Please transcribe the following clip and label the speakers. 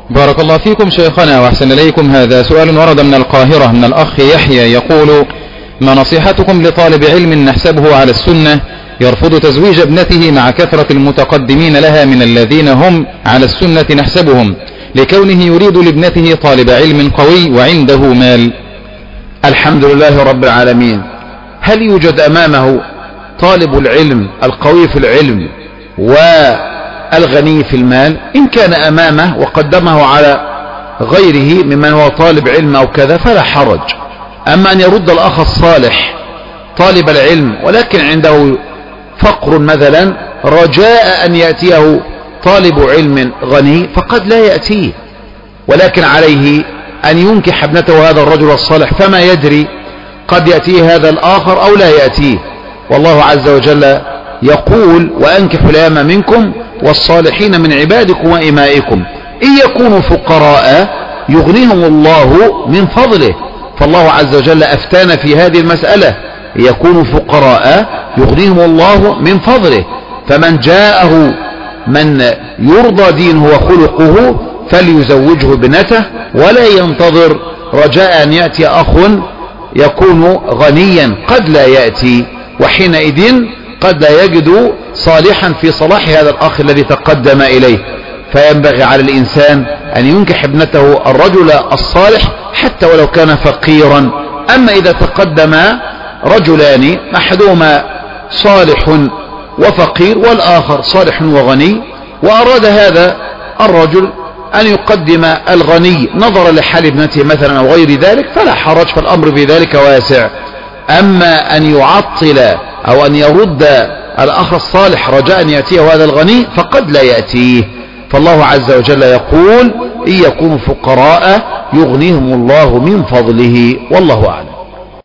Speaker 1: بارك الله فيكم شيخنا وأحسن إليكم. هذا سؤال ورد من القاهرة من الأخ يحيى يقول: ما نصيحتكم لطالب علم نحسبه على السنة يرفض تزويج ابنته مع كثرة المتقدمين لها من الذين هم على السنة نحسبهم، لكونه يريد لابنته طالب علم قوي وعنده مال؟
Speaker 2: الحمد لله رب العالمين. هل يوجد أمامه طالب العلم القوي في العلم والغني في المال؟ إن كان أمامه وقدمه على غيره ممن هو طالب علم أو كذا فلا حرج. أما أن يرد الأخ الصالح طالب العلم ولكن عنده فقر مثلا رجاء أن يأتيه طالب علم غني فقد لا يأتيه، ولكن عليه أن ينكح ابنته هذا الرجل الصالح، فما يدري قد يأتيه هذا الآخر أو لا يأتيه. والله عز وجل يقول: وأنكحوا الأيام منكم والصالحين من عبادكم وإمائكم إن يكونوا فقراء يغنيهم الله من فضله. فالله عز وجل أفتانا في هذه المسألة: يكونوا فقراء يغنيهم الله من فضله. فمن جاءه من يرضى دينه وخلقه فليزوجه ابنته ولا ينتظر رجاء أن يأتي أخ يكون غنيا، قد لا يأتي، وحينئذ قد لا يجد صالحا في صلاح هذا الأخ الذي تقدم إليه. فينبغي على الإنسان أن ينكح ابنته الرجل الصالح حتى ولو كان فقيرا. أما إذا تقدم رجلان أحدهما صالح وفقير والآخر صالح وغني، وأراد هذا الرجل أن يقدم الغني نظرا لحال ابنته مثلا أو غير ذلك فلا حرج، فالأمر في ذلك واسع. أما أن يعطل أو أن يرد الأخ الصالح رجاء أن يأتيه هذا الغني فقد لا يأتيه. فالله عز وجل يقول: إن يكونوا فقراء يغنيهم الله من فضله، والله أعلم.